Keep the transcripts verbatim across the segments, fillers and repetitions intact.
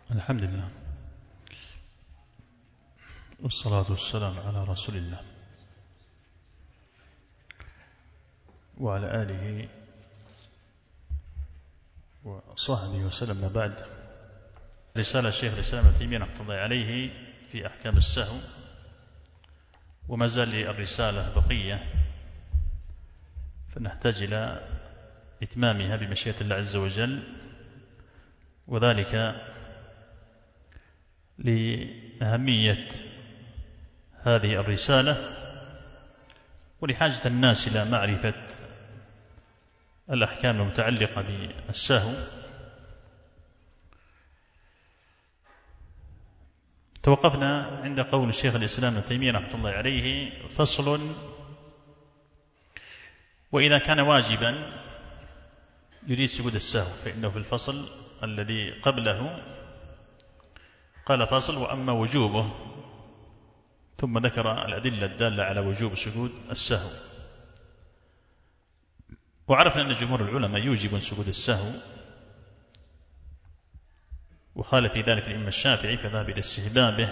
الحمد لله والصلاة والسلام على رسول الله وعلى آله وصحبه وسلم. بعد، رسالة الشيخ الإسلام ابن تيمية رحمة الله عليه في أحكام السهو، وما زال الرسالة بقية، فنحتاج إلى إتمامها بمشيئة الله عز وجل، وذلك لأهمية هذه الرسالة ولحاجة الناس إلى معرفة الأحكام المتعلقة بالسهو. توقفنا عند قول الشيخ الإسلام ابن تيمية رحمة الله عليه: فصل: وإذا كان واجبا يريد سجود السهو، فإنه في الفصل الذي قبله قال فصل: وأما وجوبه، ثم ذكر الأدلة الدالة على وجوب سجود السهو. وعرفنا أن جمهور العلماء يوجب سجود السهو، وخالف في ذلك الإمام الشافعي فذهب إلى استحبابه،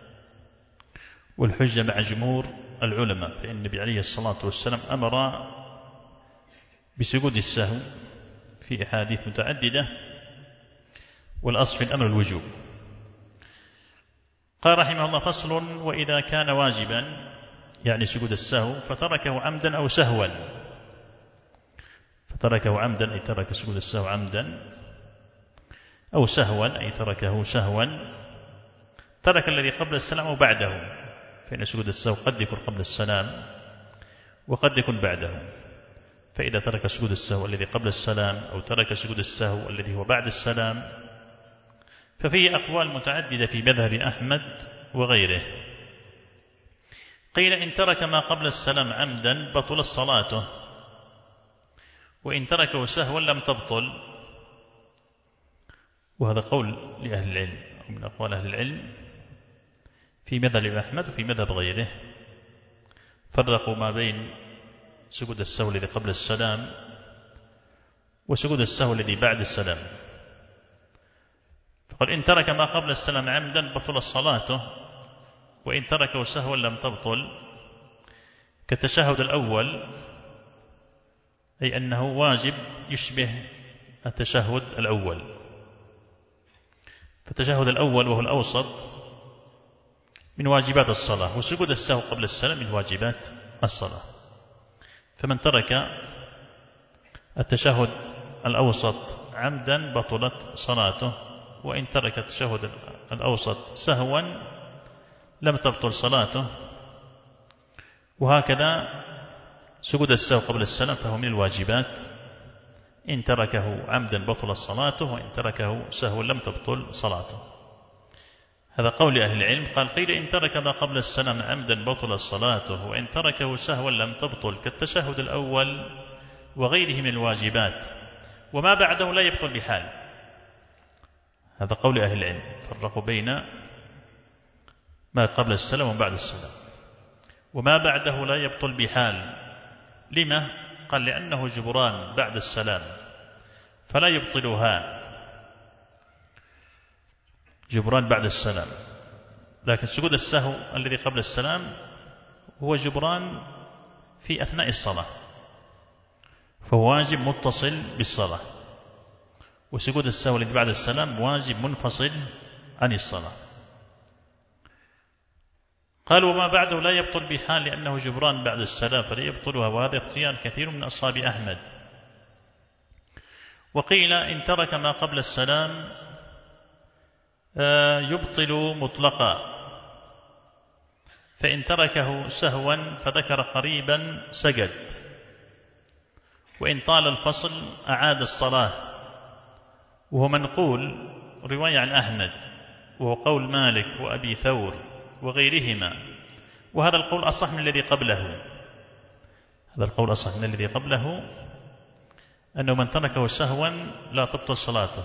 والحجة مع جمهور العلماء، فإن النبي عليه الصلاة والسلام أمر بسجود السهو في أحاديث متعددة، والأصل في الأمر الوجوب. قال رحمه الله: فصل: وإذا كان واجبا، يعني سجود السهو، فتركه عمدا أو سهوا. فتركه عمدا أي ترك سجود السهو عمدا، أو سهوا أي تركه سهوا. ترك الذي قبل السلام أو بعده، فإن سجود السهو قد يكون قبل السلام وقد يكون بعده. فإذا ترك سجود السهو الذي قبل السلام أو ترك سجود السهو الذي هو بعد السلام، ففيه أقوال متعددة في مذهب أحمد وغيره. قيل: إن ترك ما قبل السلام عمدا بطل صلاته، وإن تركه سهوا لم تبطل. وهذا قول لأهل العلم، أو من أقوال أهل العلم في مذهب أحمد وفي مذهب غيره. فرقوا ما بين سجود السهو الذي قبل السلام وسجود السهو الذي بعد السلام. فقال: إن ترك ما قبل السلام عمدا بطل صلاته، وإن تركه سهوا لم تبطل. كالتشهد الأول، أي أنه واجب يشبه التشهد الأول. فالتشهد الأول وهو الأوسط من واجبات الصلاة، وسجود السهو قبل السلام من واجبات الصلاة. فمن ترك التشهد الأوسط عمدا بطلت صلاته، وإن ترك التشهد الأوسط سهوا لم تبطل صلاته. وهكذا سجود السهو قبل السلام فهو من الواجبات، إن تركه عمدا بطل صلاته، وإن تركه سهوا لم تبطل صلاته. هذا قول أهل العلم. قال: قيل: إن ترك ما قبل السلام عمدا بطل صلاته، وإن تركه سهوا لم تبطل، كالتشهد الأول وغيره من الواجبات، وما بعده لا يبطل بحال. هذا قول أهل العلم، فرقوا بين ما قبل السلام وبعد السلام. وما بعده لا يبطل بحال. لما؟ قال: لأنه جبران بعد السلام فلا يبطلها، جبران بعد السلام. لكن سجود السهو الذي قبل السلام هو جبران في أثناء الصلاة، فهو واجب متصل بالصلاة، وسجود السهو الذي بعد السلام واجب منفصل عن الصلاة. قال: وما بعده لا يبطل بحال، لأنه جبران بعد السلام فلا يبطلها. وهذا اختيار كثير من أصحاب أحمد. وقيل: إن ترك ما قبل السلام يبطل مطلقا، فإن تركه سهوا فذكر قريبا سجد، وإن طال الفصل أعاد الصلاة. وهو منقول رواية عن أحمد، وهو قول مالك وأبي ثور وغيرهما. وهذا القول أصح من الذي قبله. هذا القول أصح من الذي قبله، أنه من تركه سهوا لا تبطل صلاته.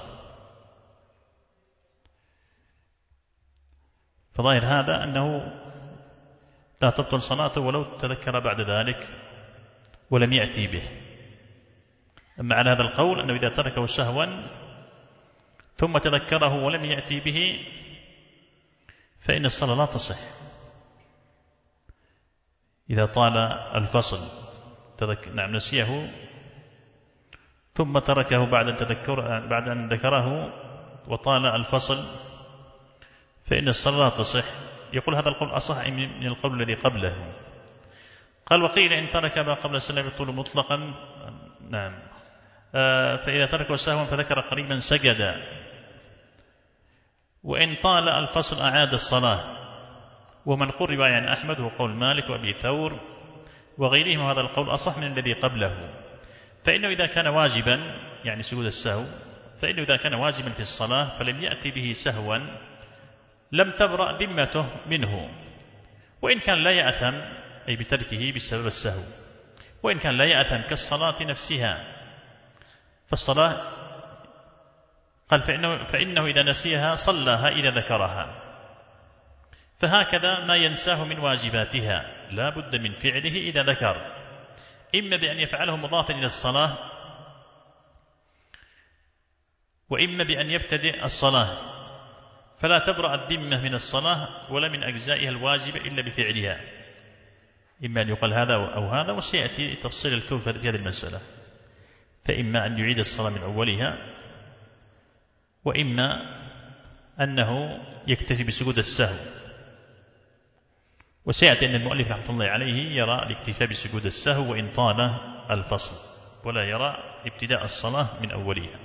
فظاهر هذا أنه لا تبطل صلاته ولو تذكر بعد ذلك ولم يأتي به. أما على هذا القول أنه إذا تركه سهوا ثم تذكره ولم يأتي به فإن الصلاة لا تصح. إذا طال الفصل تذك... نعم نسيه ثم تركه بعد أن, تذكر... بعد أن ذكره وطال الفصل فإن الصلاة لا تصح. يقول هذا القول أصح من القول الذي قبله. قال وقيل إن ترك ما قبل السلام يطول مطلقا. نعم آه فإذا تركه سهوا فذكر قريبا سجد، وإن طال الفصل أعاد الصلاة. ومنقول رواية عن أحمد هو قول مالك وأبي ثور وغيرهم، هذا القول أصح من الذي قبله. فإنه إذا كان واجبا يعني سجود السهو، فإنه إذا كان واجبا في الصلاة فلم يأتي به سهوا لم تبرأ ذمته منه، وإن كان لا يأثم أي بتركه بسبب السهو، وإن كان لا يأثم كالصلاة نفسها. فالصلاة قال فإنه, فإنه إذا نسيها صلاها إذا ذكرها. فهكذا ما ينساه من واجباتها لا بد من فعله إذا ذكر، إما بأن يفعله مضافا إلى الصلاة، وإما بأن يبتدئ الصلاة فلا تبرأ الذمة من الصلاة ولا من أجزائها الواجبة إلا بفعلها. إما أن يقال هذا أو هذا، وسيأتي تفصيل الكون في هذه المسألة. فإما أن يعيد الصلاة من أولها، وإما أنه يكتفي بسجود السهو. وسيأتي أن المؤلف رحمة الله عليه يرى الاكتفاء بسجود السهو وإن طال الفصل، ولا يرى ابتداء الصلاة من أولها.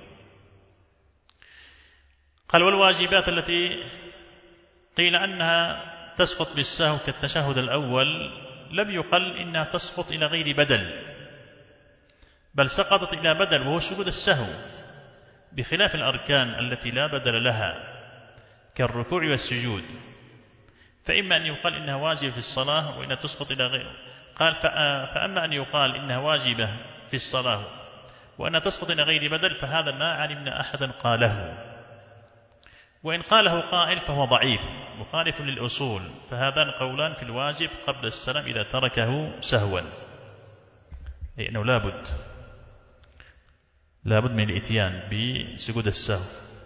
قال والواجبات التي قيل أنها تسقط بالسهو كالتشهد الأول لم يقل إنها تسقط إلى غير بدل، بل سقطت إلى بدل وهو سجود السهو، بخلاف الأركان التي لا بدل لها كالركوع والسجود. فإما أن يقال إنها واجبة في الصلاة وإنها تسقط إلى غيره. قال فأما أن يقال إنها واجبة في الصلاة وأنها تسقط إلى غير بدل فهذا ما علمنا أحدا قاله، وإن قاله قائل فهو ضعيف مخالف للأصول. فهذان قولان في الواجب قبل السلام إذا تركه سهوا، أي أنه لابد لابد من الإتيان بسجود السهو،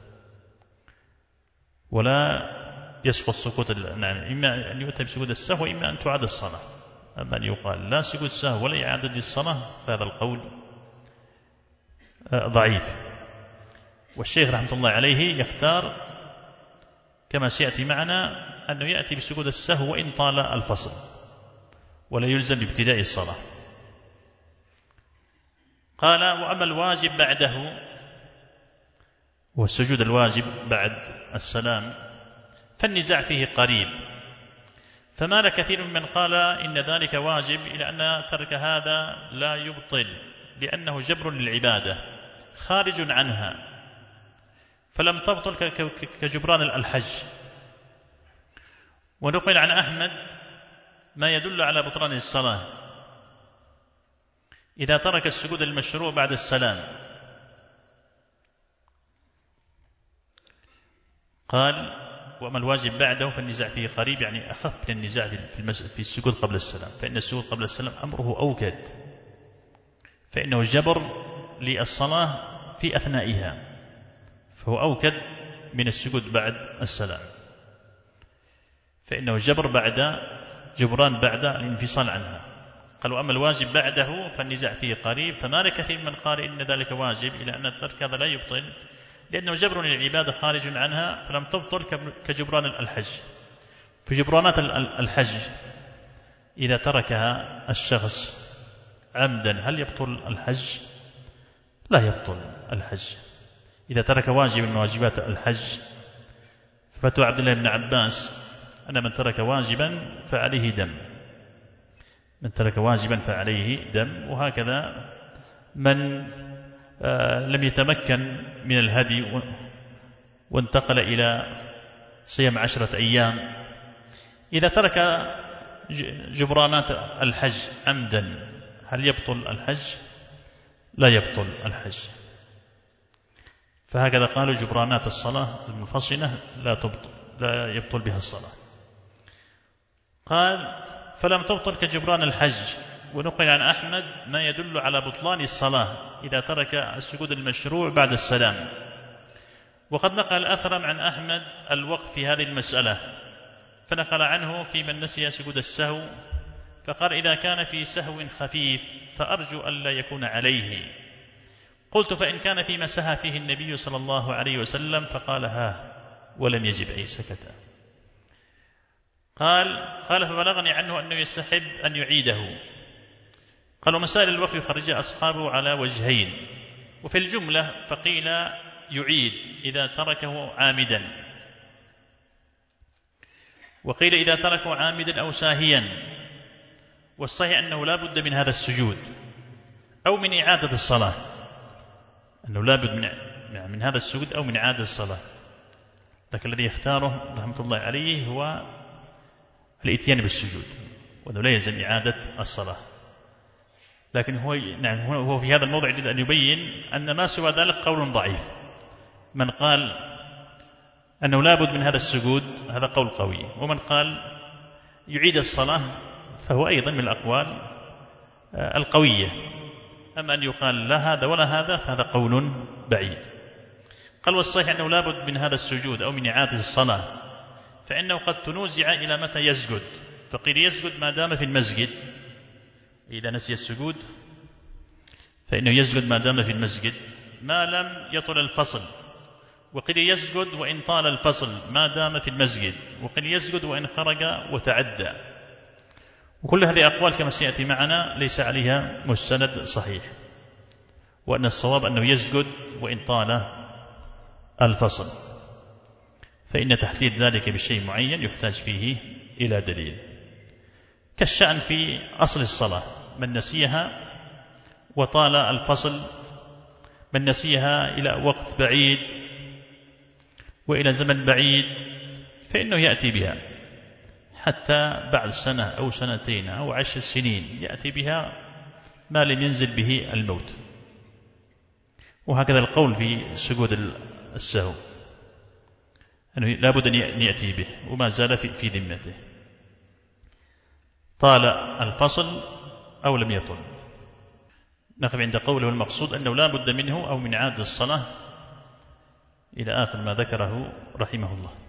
ولا يسقط سقوط. نعم إما أن يؤتى بسجود السهو وإما أن تعاد الصلاة. أما أن يقال لا سجود السهو ولا إعادة للصلاة فهذا القول ضعيف. والشيخ رحمة الله عليه يختار كما سيأتي معنا أنه يأتي بسجود السهو وإن طال الفصل، ولا يلزم بابتداء الصلاة. قال وأما الواجب بعده والسجود الواجب بعد السلام فالنزاع فيه قريب، فمال كثير من قال إن ذلك واجب إلى أن ترك هذا لا يبطل لأنه جبر للعبادة خارج عنها، فلم تبطل كجبران الحج. ونقل عن أحمد ما يدل على بطلان الصلاة إذا ترك السجود المشروع بعد السلام. قال وأما الواجب بعده فالنزاع فيه قريب، يعني أخف من النزاع في, في السجود قبل السلام، فإن السجود قبل السلام أمره أوكد، فإنه جبر للصلاة في أثنائها، فهو أوكد من السجود بعد السلام، فإنه جبر بعد جبران بعد الانفصال عنها. قال وأما الواجب بعده فالنزاع فيه قريب، فما كثير من قال إن ذلك واجب إلى أن الترك هذا لا يبطل لأنه جبر للعبادة خارج عنها، فلم تبطل كجبران الحج. في جبرانات الحج إذا تركها الشخص عمدا هل يبطل الحج؟ لا يبطل الحج. إذا ترك واجب من واجبات الحج فتوى عبد الله بن عباس أن من ترك واجبا فعليه دم، من ترك واجبا فعليه دم. وهكذا من آه لم يتمكن من الهدي وانتقل إلى صيام عشرة أيام إذا ترك جبرانات الحج عمدا هل يبطل الحج؟ لا يبطل الحج. فهكذا قالوا جبرانات الصلاة المنفصلة لا تبطل لا يبطل بها الصلاة. قال فلم تبطل كجبران الحج. ونقل عن أحمد ما يدل على بطلان الصلاة إذا ترك السجود المشروع بعد السلام، وقد نقل الأثرم عن أحمد الوقف في هذه المسألة، فنقل عنه في من نسي سجود السهو فقال إذا كان في سهو خفيف فأرجو ألا يكون عليه. قلت فإن كان فيما سهى فيه النبي صلى الله عليه وسلم فقال ها ولم يجب أي سكت. قال قال فبلغني عنه أنه يستحب أن يعيده. قال ومسائل الوقف يخرج أصحابه على وجهين، وفي الجملة فقيل يعيد إذا تركه عامدا، وقيل إذا تركه عامدا أو ساهيا، والصحيح أنه لا بد من هذا السجود أو من إعادة الصلاة، أنه لا بد من, من هذا السجود أو من إعادة الصلاة. لكن الذي يختاره رحمة الله عليه هو الإتيان بالسجود، وأنه لا يلزم إعادة الصلاة. لكن هو, نعم هو في هذا الموضع يريد أن يبين أن ما سوى ذلك قول ضعيف. من قال أنه لا بد من هذا السجود هذا قول قوي، ومن قال يعيد الصلاة فهو أيضا من الأقوال القوية. أما أن يقال لا هذا ولا هذا فهذا قول بعيد. قال والصحيح أنه لا بد من هذا السجود أو من إعادة الصلاة، فإنه قد تنوزع إلى متى يسجد، فقيل يسجد ما دام في المسجد، إذا نسي السجود فإنه يسجد ما دام في المسجد ما لم يطل الفصل، وقيل يسجد وإن طال الفصل ما دام في المسجد، وقيل يسجد وإن خرج وتعدى. وكل هذه أقوال كما سيأتي معنا ليس عليها مستند صحيح، وأن الصواب أنه يسجد وإن طال الفصل، فإن تحديد ذلك بشيء معين يحتاج فيه إلى دليل، كالشأن في أصل الصلاة، من نسيها وطال الفصل، من نسيها إلى وقت بعيد وإلى زمن بعيد فإنه يأتي بها حتى بعد سنة أو سنتين أو عشر سنين يأتي بها ما لم ينزل به الموت. وهكذا القول في سجود السهو أنه لا بد أن يأتي به وما زال في ذمته، طال الفصل أو لم يطل. نقف عند قوله المقصود أنه لا بد منه أو من إعادة الصلاة إلى آخر ما ذكره رحمه الله.